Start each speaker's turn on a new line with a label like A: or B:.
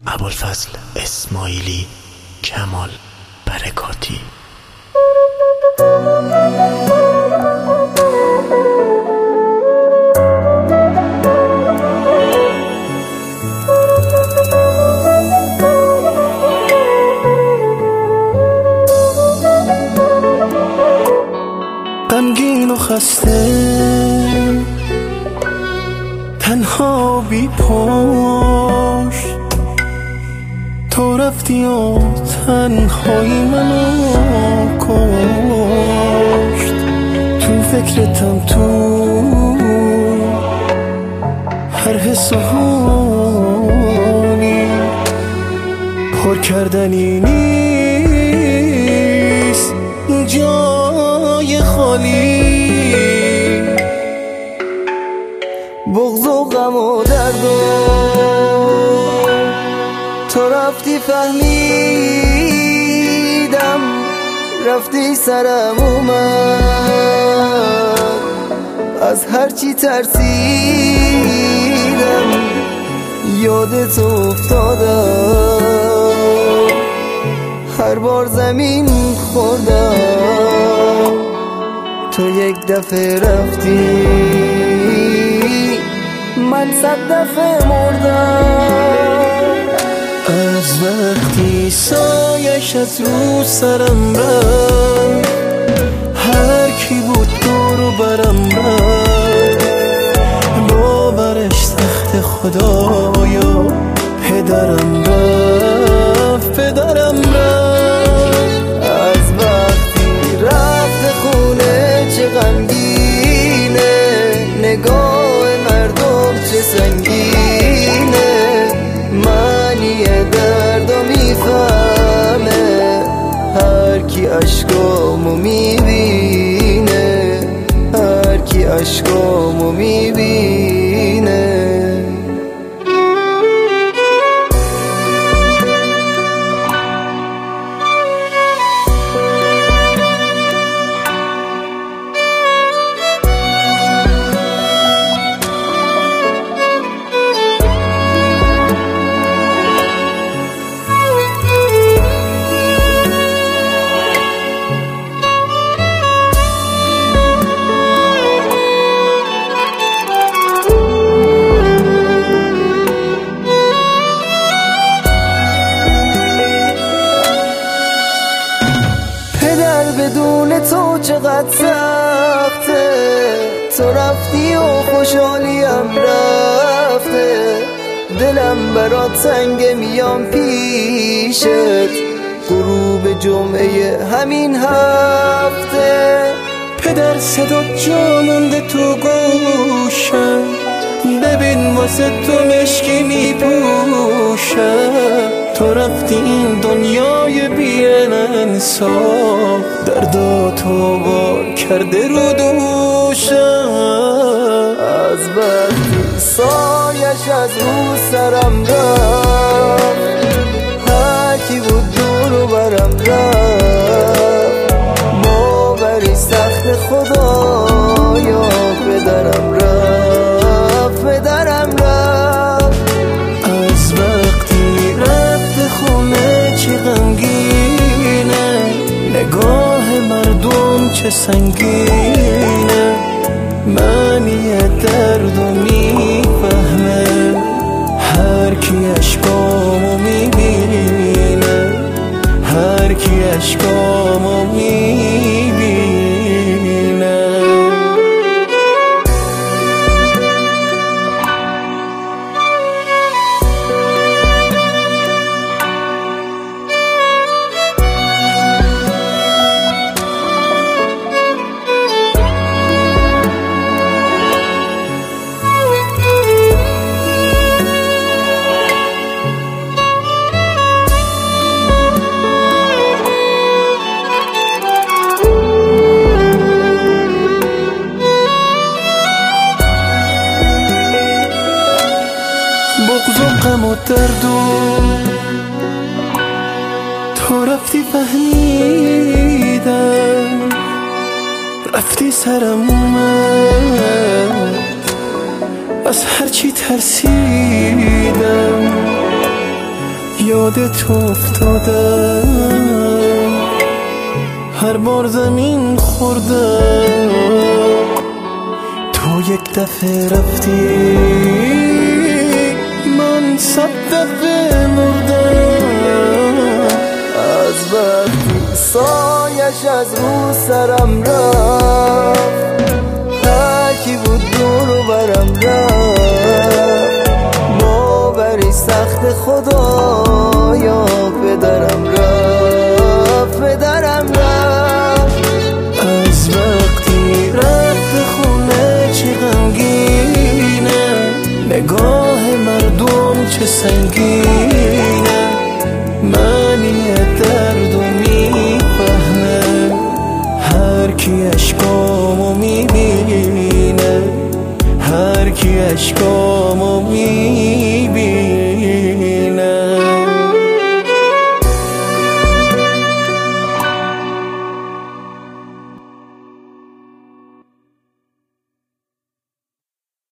A: ابوالفضل اسماعیلی کمال برکاتی.
B: غمگین و خسته تنها بی پشت تو رفتی و تنهایی منو کشت. تو فکرتم تو هر حس و حالی پر کردنی نیست جای خالی. بغض و غم و درد و تو رفتی فهمیدم، رفتی سرم اومد، از هرچی ترسیدم یادت افتادم. هر بار زمین خوردم تو یک دفعه رفتی، من 100 دفعه مردم. از وقتی سایش از رو سرم رفت، هر کی بود دورو برم رفت، باورش سخت خدایا. پدرم رفت، پدرم رفت. از وقتی رفت خونه چه غمگینه، نگاه مردم چه سنگینه. معنی دردو میفهمه هر کی عشقامو میبینه، هر کی عشقامو میبینه. بدون تو چقدر سخته، تو رفتی و خوشحالیم رفته. دلم برات تنگه میام پیشت، غروب جمعه همین هفته. پدر صدات جا مونده تو گوشم، ببین واسه تو مشکی میپوشم. تو رفتی این دنیای بی انصاف، درداتو بار کرده رو دوشم. از وقتی سایش از رو سرم رفت، هر کی بود دورو برم رفت، باوری سخت خدایا. پدرم رفت، پدرم رفت. از وقتی رفت خونه چه غمگینه، نگاه مردم چه سنگینه. معنی دردو میفهمه هر کی عشقامو میبینه، هر کی عشقامو میبینه. بغض و غم و درد و تو رفتی فهمیدم، رفتی سرم اومد، از هرچی ترسیدم یادت افتادم هر بار زمین خوردم تو یک دفعه رفتی من 100 دفعه مردم از وقتی سایش از رو سرم رفت هر کی بود دور و برم رفت باوری سخت خدایا پدرم رفت از وقتی رفت خونه چه غمگینه نگاه مردم چه سنگینه معنی درد و میفهمه هر کی اشکامو میبینه هر کی اشکامو میبینه